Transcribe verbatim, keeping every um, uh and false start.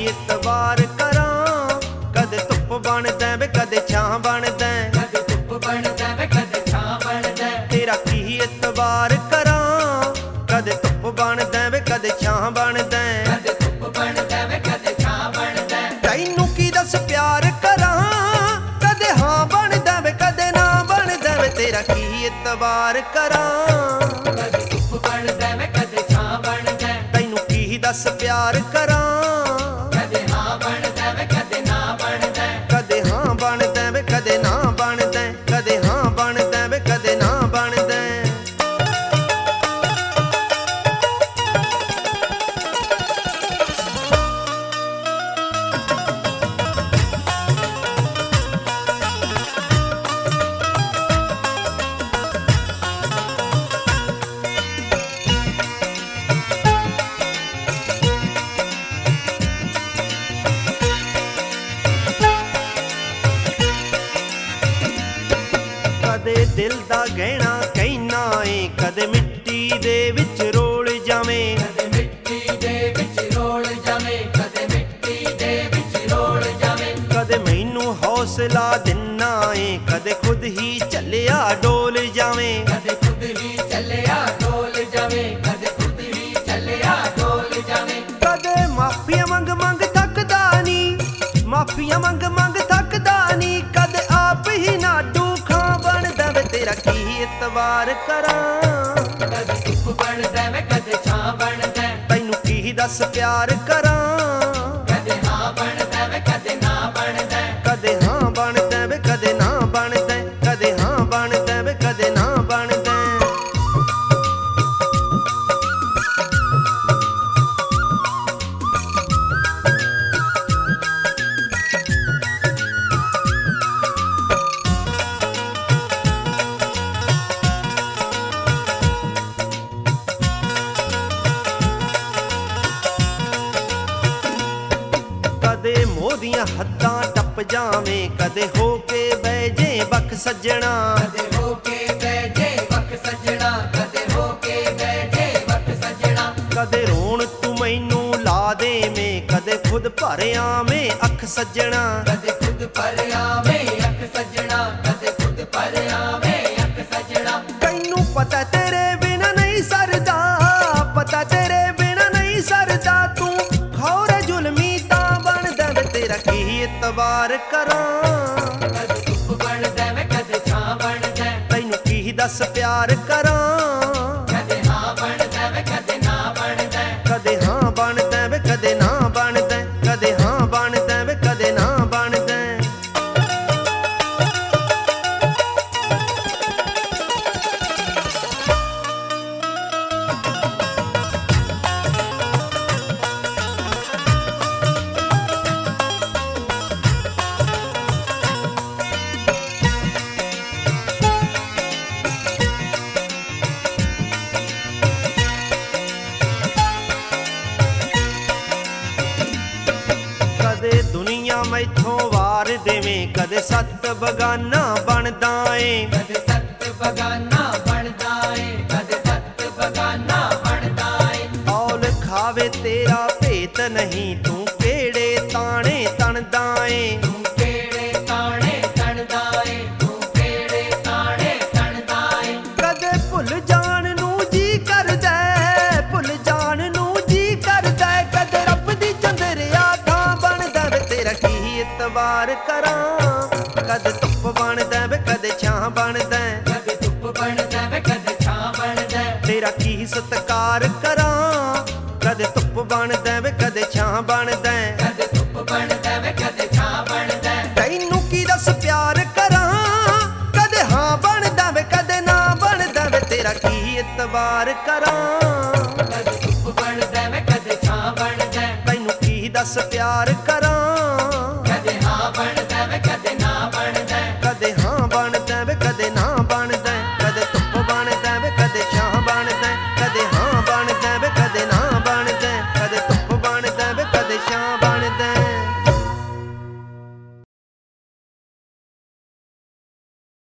ਇਤਬਾਰ ਕਰਾਂ, ਕਦੇ ਧੁੱਪ ਬਣਦਾ ਵੇ ਕਦੇ ਛਾਂ ਬਣਦਾ, ਕਦੇ ਧੁੱਪ ਬਣਦਾ ਵੇ ਕਦੇ ਛਾਂ ਬਣਦਾ। ਤੇਰਾ ਕੀ ਇਤਬਾਰ ਕਰਾਂ, ਕਦੇ ਧੁੱਪ ਬਣਦਾ ਵੇ ਕਦੇ ਛਾਂ ਬਣਦਾ, ਕਦੇ ਧੁੱਪ ਬਣਦਾ ਵੇ ਕਦੇ ਛਾਂ ਬਣਦਾ। ਤੈਨੂੰ ਕੀ ਦੱਸ ਪਿਆਰ ਕਰਾਂ, ਕਦੇ ਹਾਂ ਬਣਦਾ ਵੇ ਕਦੇ ਨਾ ਬਣਦਾ ਵੇ, ਤੇਰਾ ਕੀ ਇਤਬਾਰ ਕਰਾਂ, ਕਦੇ ਧੁੱਪ ਬਣਦਾ ਵੇ ਕਦੇ ਛਾਂ ਬਣਦਾ। ਤੈਨੂੰ ਕੀ ਦੱਸ ਪਿਆਰ ਕਰਾਂ, ਕਦੇ ਹਾਂ ਬਣਦਾ ਵੇ ਕਦੇ ਨਾ ਬਣਦਾ। ਕਦੇ ਹਾਂ ਬਣਦਾ ਵੇ ਕਦੇ ਨਾ ਬਣਦਾ, ਕਦੇ ਹਾਂ ਬਣਦਾ ਵੇ ਕਦੇ ਨਾ ਬਣਦਾ। ਕਦੇ ਦਿਲ ਦਾ ਗਹਿਣਾ ਕਹਿਣਾ ਏ, ਕਦੇ ਮਿੱਟੀ ਦੇ ਵਿੱਚ ਰੋਲ ਜਾਵੇਂ, ਕਦੇ ਮਿੱਟੀ ਦੇ ਵਿੱਚ ਰੋਲ ਜਾਵੇ, ਕਦੇ ਮਿੱਟੀ ਦੇ ਵਿੱਚ ਰੋਲ ਜਾਵੇ। ਕਦੇ ਮੈਨੂੰ ਹੌਸਲਾ ਦਿੰਨਾ ਏ, ਕਦੇ ਖੁਦ ਹੀ ਚੱਲਿਆ ਡੋਲ ਜਾਵੇਂ, ਕਦੇ ਖੁਦ ਹੀ ਚੱਲਿਆ ਡੋਲ ਜਾਵੇ, ਕਦੇ ਖੁਦ ਹੀ ਚੱਲਿਆ ਡੋਲ ਜਾਵੇ। ਕਦੇ ਮਾਫੀਆਂ ਮੰਗ ਮੰਗ ਥੱਕਦਾ ਨੀ, ਮਾਫੀਆਂ ਮੰਗ ਮੰਗ ਥੱਕਦਾ ਨੀ, ਕਦੇ ਆਪ ਹੀ ਨਾ ਡੂਖਾਂ ਬਣਦਾ ਵੇ, ਤੇਰਾ ਕੀ ਇਤਬਾਰ ਕਰਾਂ, ਕਦੇ ਧੁੱਪ ਬਣਦਾ ਵੇ ਕਦੇ ਛਾਂ ਬਣਦਾ। ਤੈਨੂੰ ਕੀ ਦੱਸ ਪਿਆਰ ਕਰਾਂ, ਕਦੇ ਹਾਂ ਬਣਦਾ ਵੇ ਕਦੇ ਨਾ ਬਣਦਾ। ਕਦੇ ਹਾਂ ਬਣਦਾ ਵੇ ਕਦੇ ਨਾ ਬਣਦਾ, ਕਦੇ ਹਾਂ ਬਣਦਾ ਵੇ ਕਦੇ ਨਾ ਬਣਦਾ। ਕਦੇ ਮੋਹ ਦੀਆਂ ਹੱਦਾਂ ਟੱਪ ਜਾਵੇਂ, ਕਦੇ ਹੋ ਕੇ ਬਹਿ ਜੇ ਬਖ ਸੱਜਣਾ, ਕਦੇ ਹੋ ਕੇ ਬਹਿ ਜੇ ਵਕ ਸੱਜਣਾ, ਕਦੇ ਹੋ ਕੇ ਬਹਿ ਜੇ ਵਕ ਸੱਜਣਾ। ਕਦੇ ਰੋਣ ਤੂੰ ਮੈਨੂੰ ਲਾ ਦੇਵੇਂ, ਕਦੇ ਖੁਦ ਭਰ ਆਵੇਂ ਅੱਖ ਸੱਜਣਾ, ਕਦੇ ਖੁਦ ਪਰ ਆਵੇ ਅੱਖ ਸੱਜਣਾ, ਕਦੇ ਖੁਦ ਪਰ ਆਵੇ ਅੱਖ ਸੱਜਣਾ। ਤੈਨੂੰ ਪਤਾ ਤੇਰੇ ਬਿਨਾ ਨਹੀਂ ਸਰਦਾ, ਪਤਾ ਤੇਰੇ ਬਿਨਾ ਨਹੀਂ ਸਰਦਾ, ਤੂੰ ਖੌਰੇ ਜ਼ੁਲਮੀ ਤਾਂ ਬਣਦਾ ਵੇ, ਤੇਰਾ ਕੀ ਇਤਬਾਰ ਕਰਾਂ, ਕਦੇ ਧੁੱਪ ਬਣਦਾ ਵੇ ਕਦੇ ਛਾਂ ਬਣਦਾ। ਤੈਨੂੰ ਕੀ ਦੱਸ ਪਿਆਰ ਕਰਾਂ, ਕਦੇ ਹਾਂ ਬਣਦਾ ਵੇ ਕਦੇ ਨਾ ਬਣਦਾ। ਕਦੇ ਹਾਂ ਬਣਦਾ ਵੇ ਕਦੇ ਨਾ ਬਣਦਾ, ਕਦੇ ਹਾਂ ਬਣਦਾ ਵੇ ਕਦੇ ਨਾ ਬਣਦਾ। ਕਦੇ ਦੁਨੀਆ ਮੈਥੋਂ ਵਾਰ ਦੇਵੇਂ, ਕਦੇ ਸੱਤ ਬਗਾਨਾ ਬਣਦਾ ਏ, ਕਦੇ ਸੱਤ ਬਗਾਨਾ ਬਣਦਾ ਏ, ਕਦੇ ਸੱਤ ਬਗਾਨਾ ਬਣਦਾ ਏ। ਔਲ ਖਾਵੇ ਤੇਰਾ ਭੇਤ ਨਹੀਂ, ਤੂੰ ਕਿਹੜੇ ਤਾਣੇ ਤਣਦਾ ਏ, ਤੂੰ ਕਿਹੜੇ ਤਾਣੇ ਤਣਦਾ ਏ, ਤੂੰ ਕਿਹੜੇ ਤਾਣੇ ਤਣਦਾ ਏ। ਕਦੇ ਭੁੱਲ ਜਾਣ ਨੂੰ ਜੀ ਕਰਦਾ, ਭੁੱਲ ਜਾਣ ਨੂੰ ਜੀ ਕਰਦਾ, ਕਦੇ ਰੱਬ ਦੀ ਚੰਦਰਿਆ ਥਾਂ ਬਣਦਾ ਵੇ, ਤੇਰਾ ਕੀ ਇਤਬਾਰ ਕਰਾਂ, ਕਦੇ ਧੁੱਪ ਬਣਦਾ ਵੇ ਕਦੇ ਛਾਂ ਬਣਦਾ, ਕਦੇ ਧੁੱਪ ਬਣਦਾ ਵੇ ਕਦੇ ਛਾਂ ਬਣਦਾ। ਤੇਰਾ ਕੀ ਸਤਿਕਾਰ ਕਰਾਂ, ਕਦੇ ਧੁੱਪ ਬਣਦਾ ਵੇ ਕਦੇ ਛਾਂ ਬਣਦਾ, ਕਦੇ ਧੁੱਪ ਬਣਦਾ ਵੇ ਕਦੇ ਛਾਂ ਬਣਦਾ। ਤੈਨੂੰ ਕੀ ਦੱਸ ਪਿਆਰ ਕਰਾਂ, ਕਦੇ ਹਾਂ ਬਣਦਾ ਵੇ ਕਦੇ ਨਾ ਬਣਦਾ ਵੇ, ਤੇਰਾ ਕੀ ਇਤਬਾਰ ਕਰਾਂ, ਕਦੇ ਧੁੱਪ ਬਣਦਾ ਵੇ ਕਦੇ ਛਾਂ ਬਣਦਾ। ਤੈਨੂੰ ਕੀ ਦੱਸ ਪਿਆਰ ਕਰਾਂ, ਕਦੇ ਹਾਂ ਬਣਦਾ ਵੇ ਕਦੇ